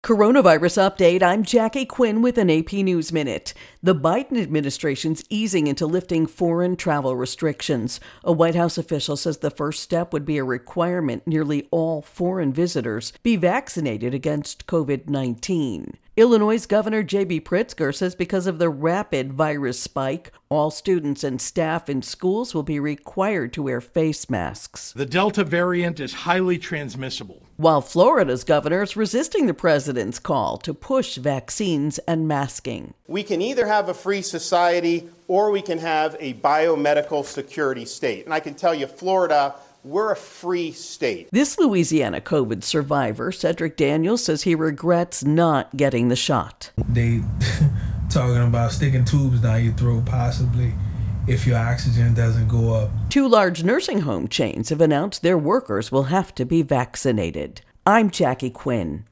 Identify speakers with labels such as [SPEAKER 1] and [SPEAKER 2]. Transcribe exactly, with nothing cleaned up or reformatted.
[SPEAKER 1] Coronavirus update. I'm Jackie Quinn with an A P News Minute. The Biden administration's easing into lifting foreign travel restrictions. A White House official says the first step would be a requirement nearly all foreign visitors be vaccinated against covid nineteen. Illinois Governor J B Pritzker says because of the rapid virus spike, all students and staff in schools will be required to wear face masks.
[SPEAKER 2] The Delta variant is highly transmissible.
[SPEAKER 1] While Florida's governor is resisting the president's call to push vaccines and masking.
[SPEAKER 3] We can either have a free society or we can have a biomedical security state. And I can tell you, Florida, we're a free state.
[SPEAKER 1] This Louisiana COVID survivor, Cedric Daniels, says he regrets not getting the shot.
[SPEAKER 4] They talking about sticking tubes down your throat, possibly, if your oxygen doesn't go up.
[SPEAKER 1] Two large nursing home chains have announced their workers will have to be vaccinated. I'm Jackie Quinn.